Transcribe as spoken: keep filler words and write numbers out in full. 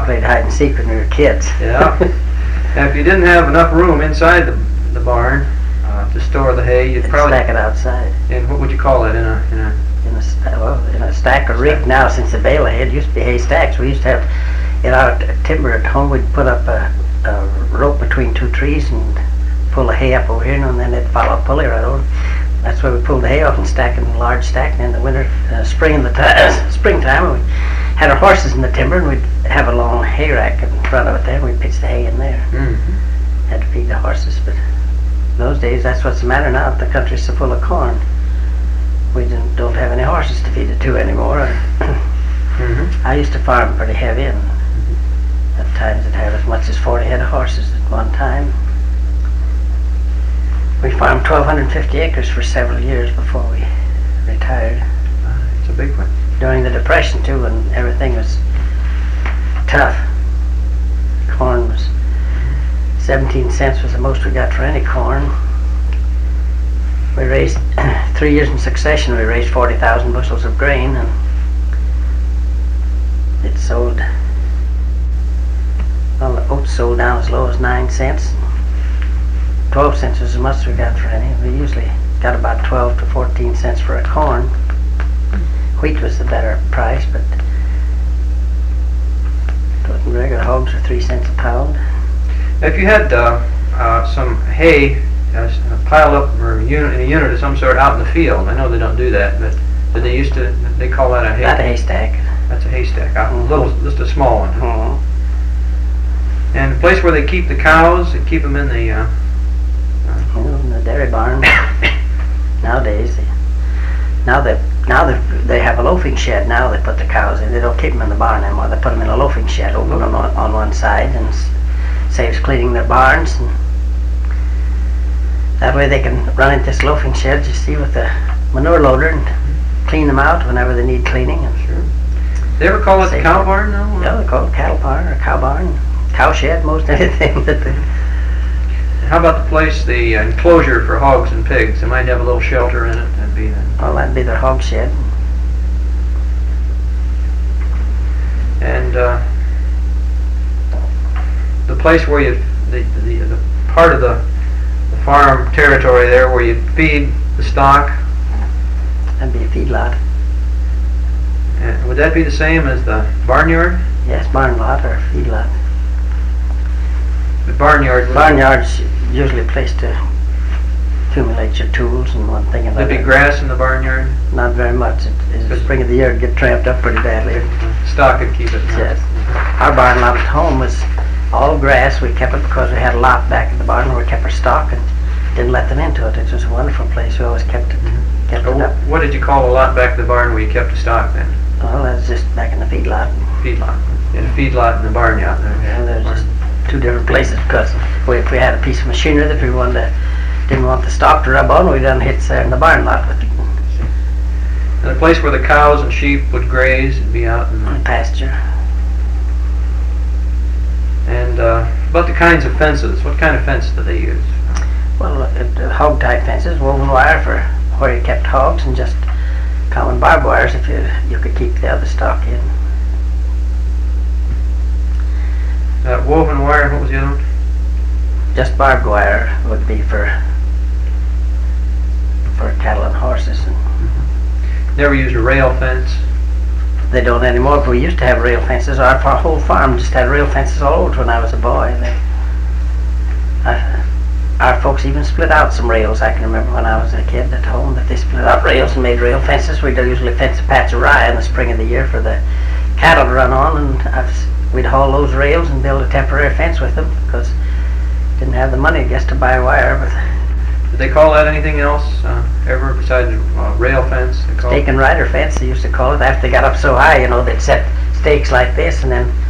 played hide and seek when we were kids. Yeah. Now, if you didn't have enough room inside the, the barn uh, to store the hay, you'd You'd probably stack it outside. And what would you call it in a in a? In a, sta- well, in a stack or rig now, since the bale hay, it used to be hay stacks. We used to have, in our t- timber at home, we'd put up a, a rope between two trees and pull the hay up over here, and then they'd follow a pulley right over. That's where we pulled the hay off and stack it in a large stack. And in the winter, uh, spring in the ti- springtime, we had our horses in the timber, and we'd have a long hay rack in front of it there, and we'd pitch the hay in there. Mm-hmm. Had to feed the horses, but those days, that's what's the matter now. The country's so full of corn. We didn't, don't have any horses to feed it to anymore. Mm-hmm. I used to farm pretty heavy, and Mm-hmm. at times I'd have as much as forty head of horses at one time. We farmed twelve fifty acres for several years before we retired. Uh, it's a big one. During the Depression too, when everything was tough. Corn was seventeen cents was the most we got for any corn. We raised, three years in succession, we raised forty thousand bushels of grain, and it sold, well, the oats sold down as low as nine cents. twelve cents was as much as we got for any. We usually got about twelve to fourteen cents for a corn. Wheat was the better price, but regular hogs are three cents a pound. If you had uh, uh, some hay uh, piled up or unit in a unit of some sort out in the field, I know they don't do that, but did they used to? They call that a hay. Not a haystack. That's a haystack. Out, Mm-hmm. little, just a small one. Mm-hmm. And the place where they keep the cows, they keep them in the. Uh, You know, in the dairy barn. Nowadays, they, now they now they they have a loafing shed. Now they put the cows in. They don't keep them in the barn anymore. They put them in a loafing shed, open on on one side, and s- saves cleaning their barns. And that way they can run into this loafing shed, you see, with the manure loader and clean them out whenever they need cleaning. And sure. They ever call it the Save cow it. barn? No. yeah, they call it cattle barn or cow barn, cow shed, most anything that they. How about the place, the uh, enclosure for hogs and pigs? They might have a little shelter in it. That'd be the, Well, that'd be their hog shed. and uh, the place where you the, the the part of the, the farm territory there where you feed the stock. That'd be a feedlot. Uh, would that be the same as the barnyard? Yes, barn lot or feedlot. The barnyard. would- Barnyard's usually a place to accumulate your tools and one thing and There'd be another. grass in the barnyard. Not very much. It, it's the spring of the year it'd get tramped up pretty badly. Stock could keep it. Yes. Our barn lot at home was all grass. We kept it because we had a lot back in the barn where we kept our stock and didn't let them into it. It was a wonderful place. We always kept it, kept it Uh, up. What did you call a lot back in the barn where you kept the stock then? Well, that's just back in the feedlot. Feedlot. In a feedlot and a barnyard. And there's just two different places because if we, if we had a piece of machinery that we wanted to, didn't want the stock to rub on, we done hits there in the barn lot with it. And a place where the cows and sheep would graze and be out in the On pasture. And uh, about the kinds of fences, what kind of fence do they use? Well, uh, uh, hog type fences, woven wire for where you kept hogs, and just common barbed wires if you you could keep the other stock in. Uh, woven wire, what was the other one? Just barbed wire would be for for cattle and horses, and Never used a rail fence. they don't anymore. But we used to have rail fences. Our, our whole farm just had rail fences all over when I was a boy. And they, I, our folks even split out some rails. I can remember when I was a kid at home that they split out rails and made rail fences. We'd usually fence a patch of rye in the spring of the year for the cattle to run on, and I've, we'd haul those rails and build a temporary fence with them because didn't have the money, I guess, to buy wire. But Did they call that anything else uh, ever besides uh, rail fence? They called stake and rider fence, they used to call it. After they got up so high, you know, they'd set stakes like this, and then